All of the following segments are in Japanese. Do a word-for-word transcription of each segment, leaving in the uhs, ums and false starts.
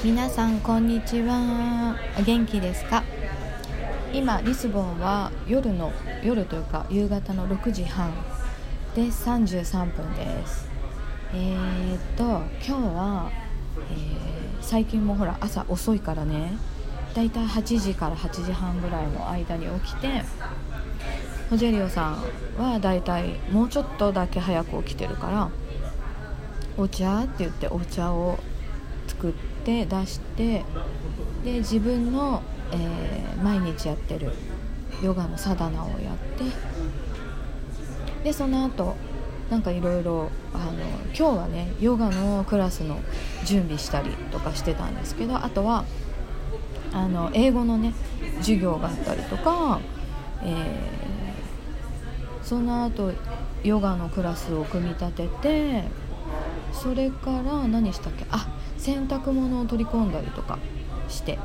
皆さんこんにちは。お元気ですか？今リスボンは夜の夜というか夕方のろくじはんでさんじゅうさんぷんです。えーっと今日は、えー、最近もほら朝遅いからね、だいたいはちじからはちじはんぐらいの間に起きて、ホジェリオさんはだいたいもうちょっとだけ早く起きてるから、お茶って言ってお茶を作って出して、で自分の、えー、毎日やってるヨガのサダナをやって、でその後なんかいろいろ今日はねヨガのクラスの準備したりとかしてたんですけど、あとはあの英語のね授業があったりとか、えー、その後ヨガのクラスを組み立てて、それから何したっけ、あ洗濯物を取り込んだりとかして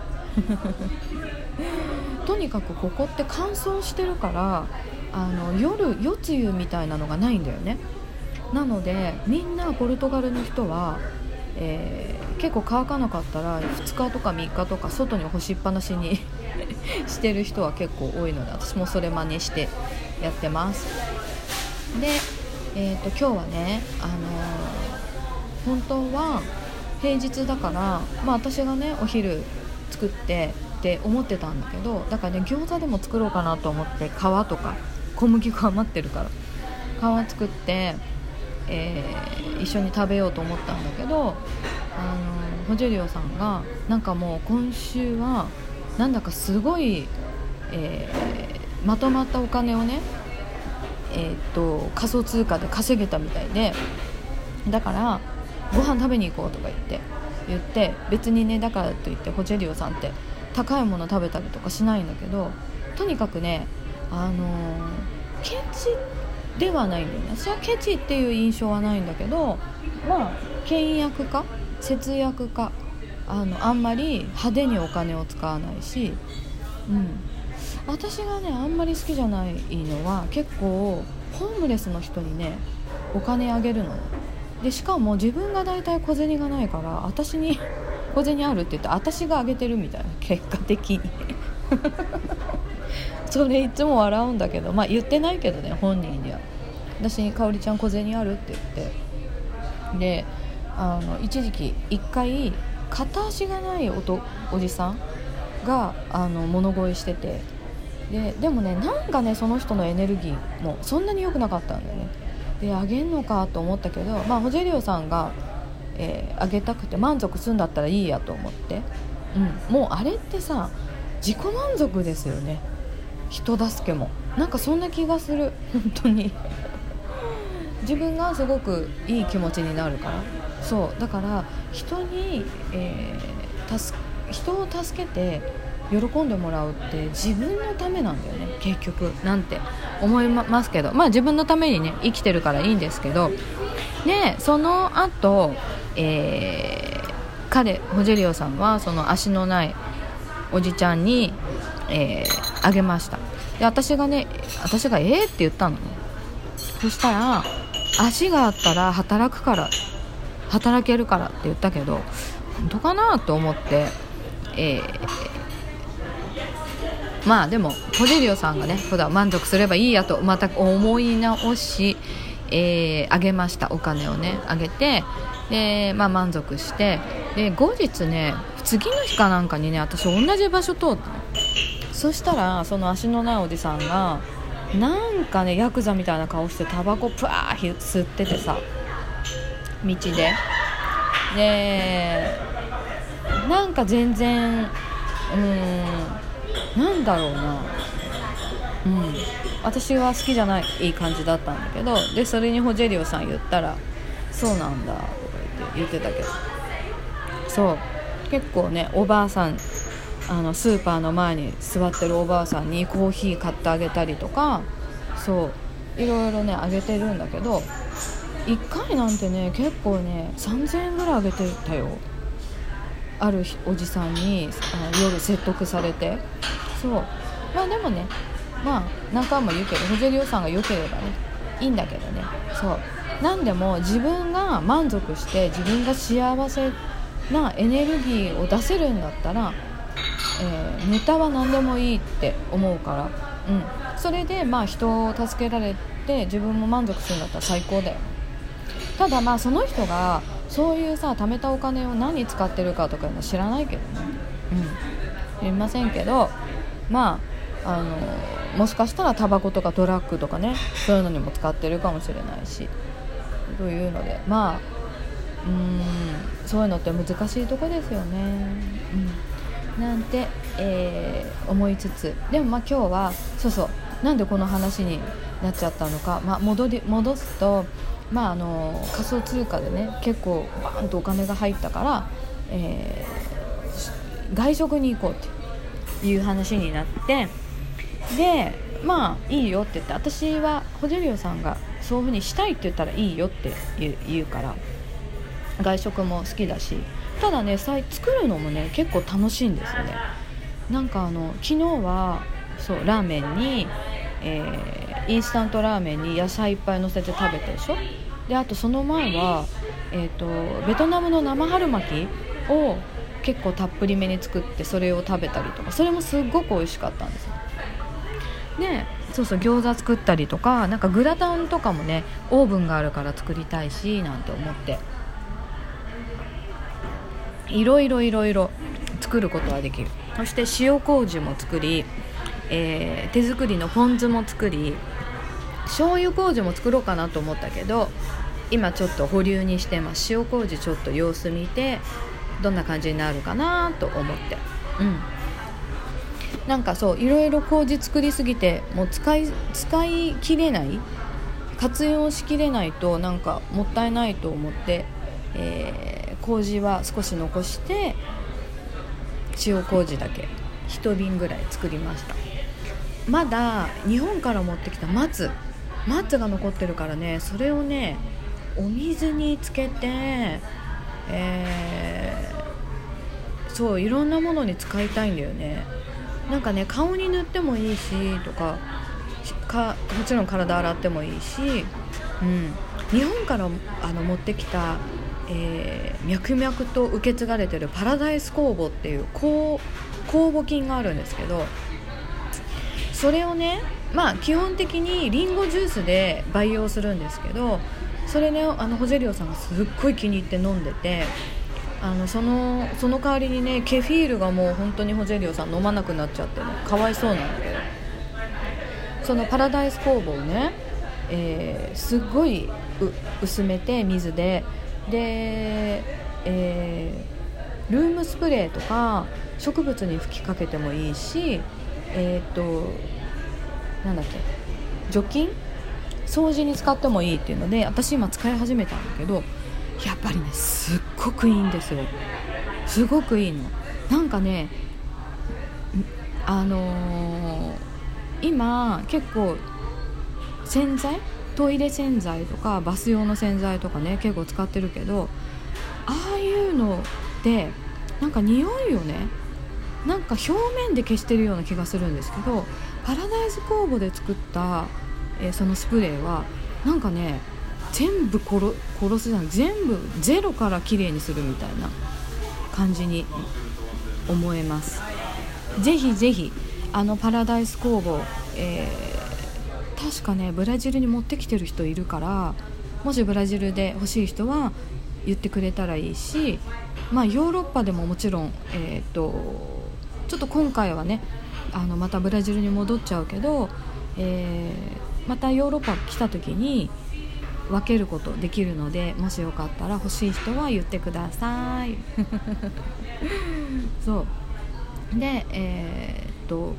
とにかくここって乾燥してるから、あの夜夜露みたいなのがないんだよね。なのでみんなポルトガルの人は、えー、結構乾かなかったらふつかとかみっかとか外に干しっぱなしにしてる人は結構多いので、私もそれ真似してやってます。で、えー、と今日はね、あのー、本当は平日だから、まあ、私がねお昼作ってって思ってたんだけど、だからね餃子でも作ろうかなと思って、皮とか小麦粉余ってるから皮作って、えー、一緒に食べようと思ったんだけど、あのホジェリオさんがなんかもう今週はなんだかすごい、えー、まとまったお金をね、えー、っと仮想通貨で稼げたみたいで、だからご飯食べに行こうとか言って言って別にねだからといってホジェリオさんって高いもの食べたりとかしないんだけど、とにかくね、あのー、ケチではないんだよね。私はケチっていう印象はないんだけど、まあ倹約家節約家、あのあんまり派手にお金を使わないし、うん、私がねあんまり好きじゃないのは結構ホームレスの人にねお金あげるので、しかも自分が大体小銭がないから、私に小銭あるって言って私があげてるみたいな、結果的にそれいつも笑うんだけど、まあ言ってないけどね本人には、私に香織ちゃん小銭あるって言って、であの一時期一回片足がないおとおじさんがあの物乞いしてて、ででもねなんかねその人のエネルギーもそんなに良くなかったんだよね。であげんのかと思ったけど、まあホジェリオさんが、えー、あげたくて満足するんだったらいいやと思って、うん、もうあれってさ自己満足ですよね、人助けも。なんかそんな気がする本当に自分がすごくいい気持ちになるから。そうだから人に、えー、助人を助けて喜んでもらうって自分のためなんだよね結局なんて思いますけど、まあ自分のためにね生きてるからいいんですけどね。その後、えー、彼ホジェリオさんはその足のないおじちゃんに、えー、あげました。で私がね私がえーって言ったのね。そしたら足があったら働くから働けるからって言ったけど、本当かなと思って、えーまあでもホジェリオさんがね普段満足すればいいやとまた思い直し、えー、あげました。お金をねあげて、で、まあ、満足して、で後日ね次の日かなんかにね私同じ場所通ったの。そしたらその足のないおじさんがなんかねヤクザみたいな顔してタバコプワー吸っててさ、道ででなんか全然うーんなんだろうな、うん、私は好きじゃないいい感じだったんだけど、でそれにホジェリオさん言ったらそうなんだとか言って言ってたけど、そう結構ねおばあさんあのスーパーの前に座ってるおばあさんにコーヒー買ってあげたりとか、そういろいろねあげてるんだけど、いっかいなんてね結構ねさんぜんえんぐらいあげてたよ。あるおじさんにあの夜説得されて、そうまあでもねまあ何回も言うけどホジェリオさんが良ければねいいんだけどね、そうなんでも自分が満足して自分が幸せなエネルギーを出せるんだったら、えー、ネタは何でもいいって思うから、うん、それでまあ人を助けられて自分も満足するんだったら最高だよ。ただまあその人がそういうさ貯めたお金を何に使ってるかとかいうの知らないけどね、うん、知りませんけど、まああのもしかしたらタバコとかドラッグとかね、そういうのにも使ってるかもしれないしというので、まあうーんそういうのって難しいとこですよね、うん、なんて、えー、思いつつ、でもまあ今日はそうそうなんでこの話になっちゃったのか、まあ、戻り戻すと、まあ、あの仮想通貨でね結構バーンとお金が入ったから、えー、外食に行こうっていう話になって、でまあいいよって言って、私はホジェリオさんがそういう風にしたいって言ったらいいよって言う、言うから外食も好きだし、ただね作るのもね結構楽しいんですよね。なんかあの昨日はそうラーメンに、えー、インスタントラーメンに野菜いっぱい乗せて食べたでしょ。であとその前は、えーと、ベトナムの生春巻きを結構たっぷりめに作ってそれを食べたりとか、それもすっごく美味しかったんですよ。でそうそう餃子作ったりとか、なんかグラタンとかもねオーブンがあるから作りたいしなんて思って、いろいろいろいろ作ることはできる。そして塩麹も作り、えー、手作りのポン酢も作り、醤油麹も作ろうかなと思ったけど今ちょっと保留にしてます。塩麹ちょっと様子見てどんな感じになるかなと思って、うんなんかそういろいろ麹作りすぎてもう使い使い切れない、活用しきれないとなんかもったいないと思って、えー、麹は少し残して塩麹だけいち瓶ぐらい作りました。まだ日本から持ってきた松松が残ってるからね、それをねお水につけて、えー、そういろんなものに使いたいんだよね。なんかね顔に塗ってもいいしとか、かもちろん体洗ってもいいし、うん、日本からあの持ってきた、えー、脈々と受け継がれてるパラダイス酵母っていう酵母菌があるんですけど、それをねまあ基本的にリンゴジュースで培養するんですけど、それねあのホジェリオさんがすっごい気に入って飲んでて、あの そのその代わりにねケフィールがもう本当にホジェリオさん飲まなくなっちゃってねかわいそうなんだけど、そのパラダイス酵母をね、えー、すっごい薄めて水でで、えー、ルームスプレーとか植物に吹きかけてもいいし、えー、っとなんだっけ除菌掃除に使ってもいいっていうので私今使い始めたんだけど、やっぱりねすっごくいいんですよ。すごくいいの。なんかねあのー、今結構洗剤トイレ洗剤とかバス用の洗剤とかね結構使ってるけど、ああいうのでなんか匂いをねなんか表面で消してるような気がするんですけど、パラダイス酵母で作った、えー、そのスプレーはなんかね全部殺、殺すじゃん、全部ゼロからきれいにするみたいな感じに思えます。ぜひぜひあのパラダイス酵母、えー、確かねブラジルに持ってきてる人いるから、もしブラジルで欲しい人は言ってくれたらいいし、まあヨーロッパでももちろん、えー、とちょっと今回はねあのまたブラジルに戻っちゃうけど、えー、またヨーロッパ来た時に分けることできるので、もしよかったら欲しい人は言ってくださいそうでえー、っと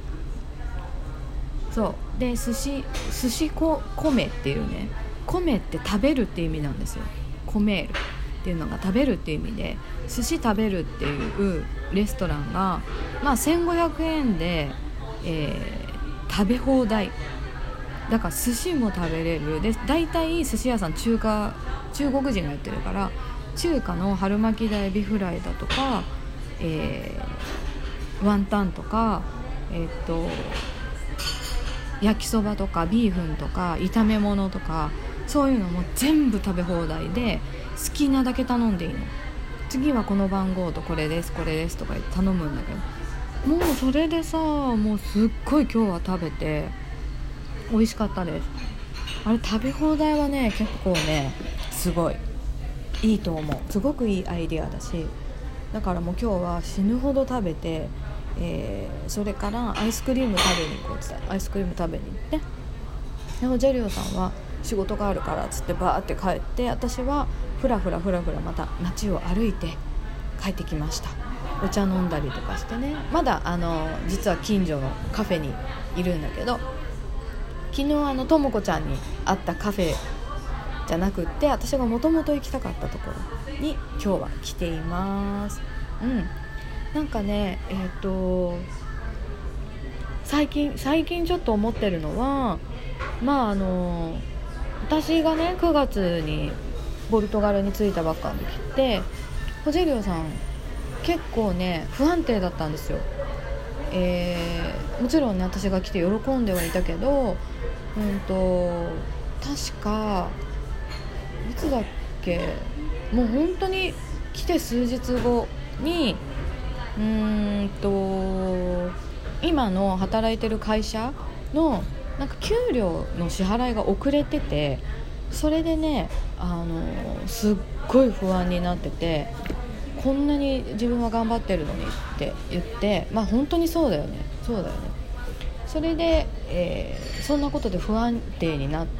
そうで寿司寿司こ米っていうね、米って食べるって意味なんですよ。米るっていうのが食べるっていう意味で、寿司食べるっていうレストランが、まあ、せんごひゃくえんで、えー、食べ放題だから寿司も食べれる。で大体寿司屋さん中華中国人がやってるから、中華の春巻きだエビフライだとか、えー、ワンタンとか、えー、っと焼きそばとかビーフンとか炒め物とかそういうのも全部食べ放題で好きなだけ頼んでいいの。 次はこの番号とこれですこれですとか言って頼むんだけど、もうそれでさ、もうすっごい今日は食べて美味しかったです。あれ食べ放題はね結構ねすごいいいと思う。すごくいいアイディアだし、だからもう今日は死ぬほど食べて、えー、それからアイスクリーム食べに行こうってアイスクリーム食べに行って、でもジェリオさんは仕事があるからっつってバーって帰って、私はふらふらふらふらまた街を歩いて帰ってきました。お茶飲んだりとかしてね。まだあの実は近所のカフェにいるんだけど、昨日あのともこちゃんに会ったカフェじゃなくって、私がもともと行きたかったところに今日は来ています。うん、なんかねえっと最近最近ちょっと思ってるのは、まああの私がねくがつにポルトガルに着いたばっかの時ってホジェリオさん結構ね不安定だったんですよ。えー、もちろんね私が来て喜んではいたけど、うんと確かいつだっけ、もう本当に来て数日後にうーんと今の働いてる会社のなんか給料の支払いが遅れてて、それでねあのすっごい不安になってて、こんなに自分は頑張ってるのにって言って、まあ本当にそうだよねそうだよねそれで、えー、そんなことで不安定になって、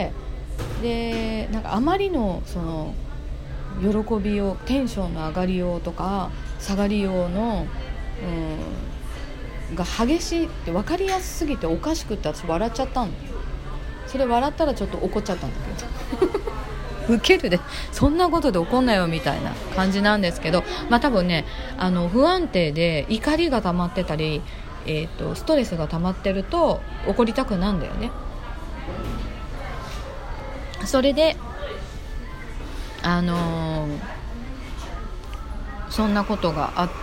でなんかあまりのその喜びようテンションの上がりようとか下がりようの、うん、が激しいって分かりやすすぎておかしくって私笑っちゃったの。それ笑ったらちょっと怒っちゃったんだけどウケるでそんなことで怒んなよみたいな感じなんですけど、まあ多分ねあの不安定で怒りが溜まってたり、えーと、ストレスが溜まってると怒りたくなんだよね。それであのー、そんなことがあって、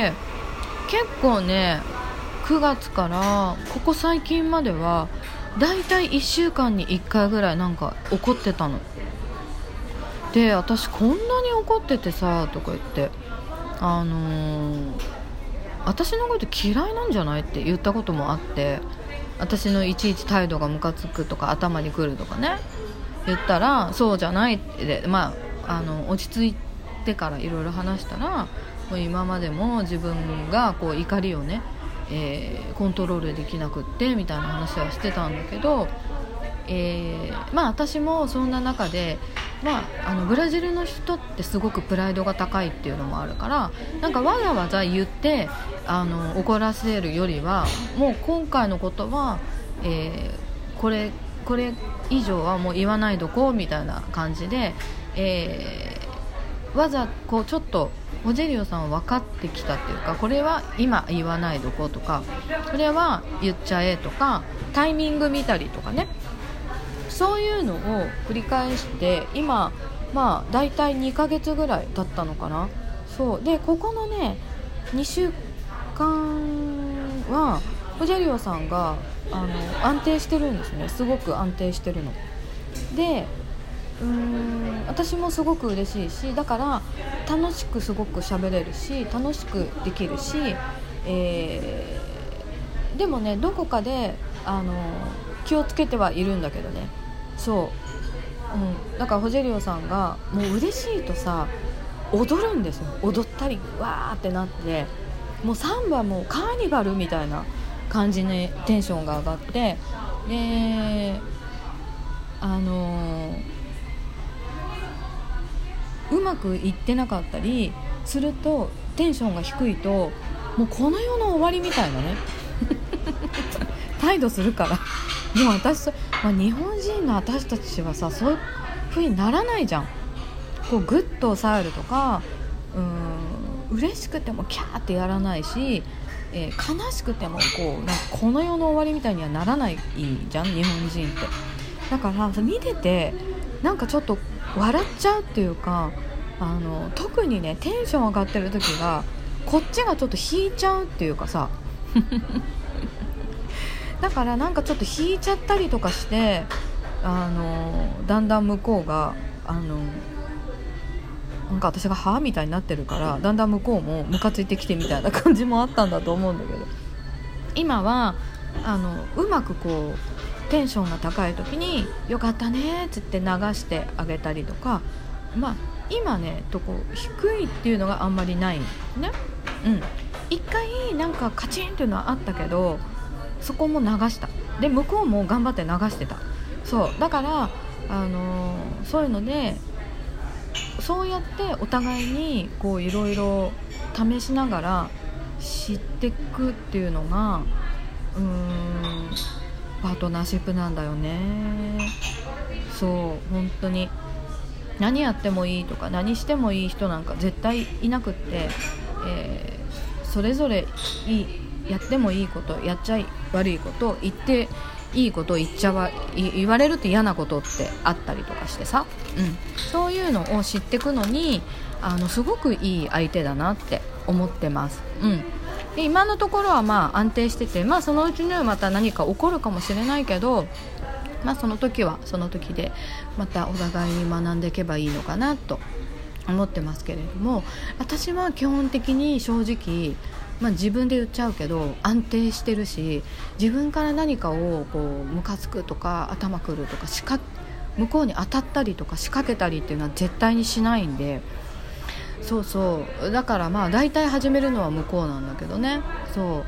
結構ねくがつからここ最近まではだいたいいっしゅうかんにいっかいぐらいなんか怒ってたので、私こんなに怒っててさとか言って、あのー、私のこと嫌いなんじゃないって言ったこともあって、私のいちいち態度がムカつくとか頭にくるとかね言ったら、そうじゃないって、まあ、あの落ち着いてからいろいろ話したら、もう今までも自分がこう怒りをね、えー、コントロールできなくってみたいな話はしてたんだけど、えー、まあ私もそんな中で、まあ、あのブラジルの人ってすごくプライドが高いっていうのもあるから、なんかわざわざ言ってあの怒らせるよりは、もう今回のことは、えー、これこれ以上はもう言わないどこうみたいな感じで、えー、わざこうちょっとホジェリオさんは分かってきたっていうか、これは今言わないどことか、これは言っちゃえとか、タイミング見たりとかね、そういうのを繰り返して、今まあだいたいにかげつぐらい経ったのかな。そうでここのねにしゅうかんはホジェリオさんがあの安定してるんですね。すごく安定してるので、うーん私もすごく嬉しいし、だから楽しくすごく喋れるし楽しくできるし、えー、でもねどこかであの気をつけてはいるんだけどね。そう、うん、だからホジェリオさんがもう嬉しいとさ踊るんですよ。踊ったりわーってなって、もうサンバもカーニバルみたいな感じにテンションが上がって、であのー、うまくいってなかったりするとテンションが低いともうこの世の終わりみたいなね態度するから、もう私、まあ、日本人の私たちはさそういう風にならないじゃん。こうグッと抑えるとか、うーん嬉しくてもキャーってやらないし、えー、悲しくてもこうなんかこの世の終わりみたいにはならないじゃん日本人って。だから見ててなんかちょっと笑っちゃうっていうか、あの特にねテンション上がってる時がこっちがちょっと引いちゃうっていうかさだからなんかちょっと引いちゃったりとかして、あのだんだん向こうがあのなんか私がはみたいになってるから、だんだん向こうもムカついてきてみたいな感じもあったんだと思うんだけど、今はあのうまくこうテンションが高い時によかったねっつって流してあげたりとか、まあ今ねとこ低いっていうのがあんまりないね。うん一回なんかカチンっていうのはあったけど、そこも流した。で向こうも頑張って流してた。そうだからあのー、そういうのでそうやってお互いにこういろいろ試しながら知っていくっていうのがうーんパートナーシップなんだよね。そう本当に何やってもいいとか何してもいい人なんか絶対いなくって、えー、それぞれいいやってもいいことやっちゃい悪いこと言っていいこと言っちゃわ言われるって嫌なことってあったりとかしてさ、うん、そういうのを知っていくのにあのすごくいい相手だなって思ってます、うん、で今のところはまあ安定してて、まあ、そのうちにはまた何か起こるかもしれないけど、まあ、その時はその時でまたお互いに学んでいけばいいのかなと思ってますけれども、私は基本的に正直まあ、自分で言っちゃうけど安定してるし、自分から何かをこうムカつくとか頭くるとかしか向こうに当たったりとか仕掛けたりっていうのは絶対にしないんで、そうそうだからまあ大体始めるのは向こうなんだけどね。そう、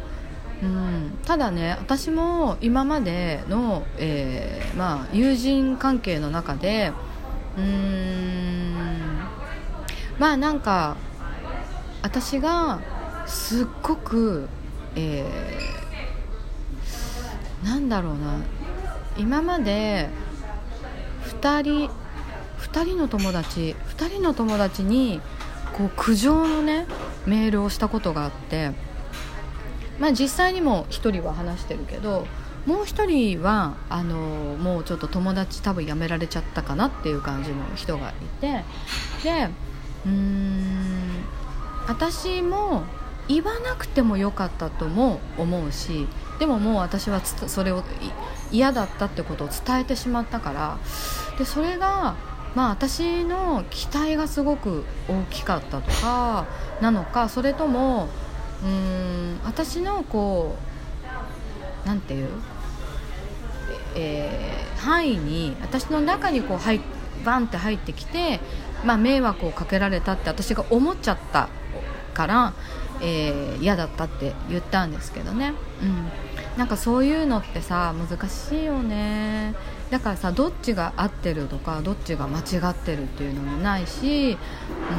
うん、ただね私も今までの、えーまあ、友人関係の中でうーんまあなんか私がすっごく、えー、なんだろうな今までふたりふたりの友達ふたりの友達にこう苦情のねメールをしたことがあって、まあ実際にもひとりは話してるけど、もうひとりはあのもうちょっと友達多分辞められちゃったかなっていう感じの人がいて、でうーん私も言わなくてもよかったとも思うし、でももう私はつそれを嫌だったってことを伝えてしまったから、でそれがまあ私の期待がすごく大きかったとかなのか、それともうーん私のこうなんていう、えー、範囲に私の中にこう入バンって入ってきて、まあ、迷惑をかけられたって私が思っちゃったからえー、嫌だったって言ったんですけどね、うん、なんかそういうのってさ難しいよね。だからさどっちが合ってるとかどっちが間違ってるっていうのもないし、うん、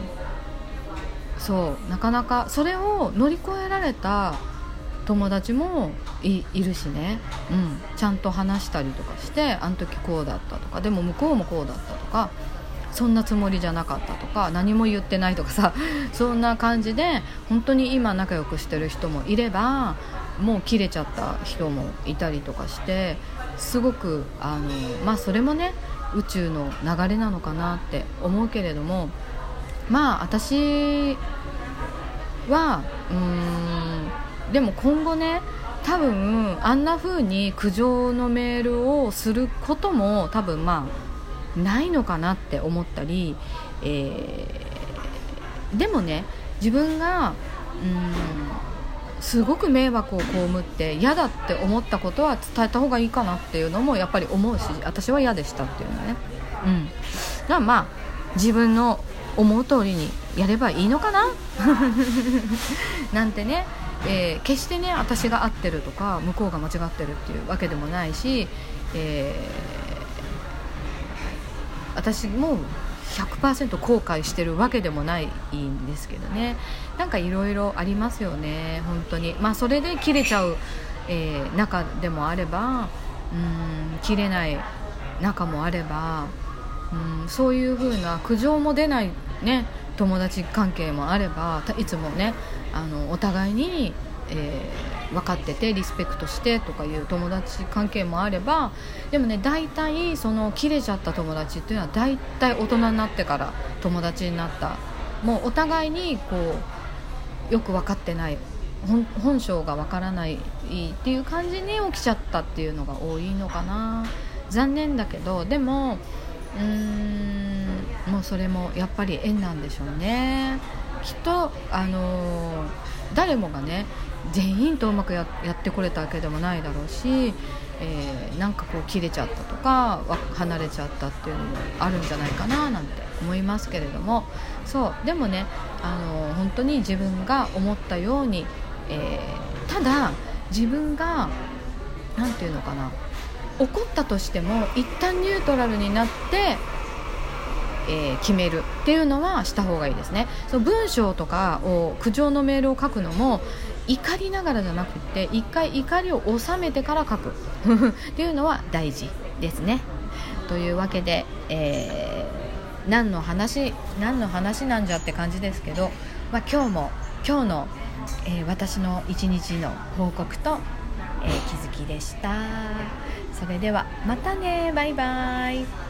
そうなかなかそれを乗り越えられた友達も い, いるしね、うん、ちゃんと話したりとかしてあの時こうだったとか、でも向こうもこうだったとか、そんなつもりじゃなかったとか何も言ってないとかさ、そんな感じで本当に今仲良くしてる人もいればもう切れちゃった人もいたりとかして、すごくあのまあそれもね宇宙の流れなのかなって思うけれども、まあ私はうーんでも今後ね多分あんな風に苦情のメールをすることも多分まあないのかなって思ったり、えー、でもね自分がうーんすごく迷惑を被って嫌だって思ったことは伝えた方がいいかなっていうのもやっぱり思うし、私は嫌でしたっていうのね、うん、だからまあ自分の思う通りにやればいいのかななんてね、えー、決してね私が合ってるとか向こうが間違ってるっていうわけでもないし、えー私も ひゃくパーセント 後悔してるわけでもないんですけどね。なんかいろいろありますよね本当に。まあそれで切れちゃう、えー、仲でもあれば、うーん切れない仲もあれば、うんそういう風な苦情も出ないね友達関係もあれば、いつもねあのお互いに、えー、分かっててリスペクトしてとかいう友達関係もあれば、でもね大体その切れちゃった友達っていうのは大体大人になってから友達になった、もうお互いにこうよく分かってない 本, 本性が分からないっていう感じに起きちゃったっていうのが多いのかな。残念だけどでもうーんうもうそれもやっぱり縁なんでしょうね。きっと、あのー誰もがね全員とうまく や, やってこれたわけでもないだろうし、えー、なんかこう切れちゃったとか離れちゃったっていうのもあるんじゃないかななんて思いますけれども、そうでもね、あのー本当に自分が思ったように、えー、ただ自分がなんていうのかな、怒ったとしても一旦ニュートラルになってえー、決めるっていうのはした方がいいですね。その文章とかを苦情のメールを書くのも怒りながらじゃなくて一回怒りを収めてから書くっていうのは大事ですね。というわけで、えー、何の話何の話なんじゃって感じですけど、まあ、今日も今日の、えー、私の一日の報告と、えー、気づきでした。それではまたね、バイバイ。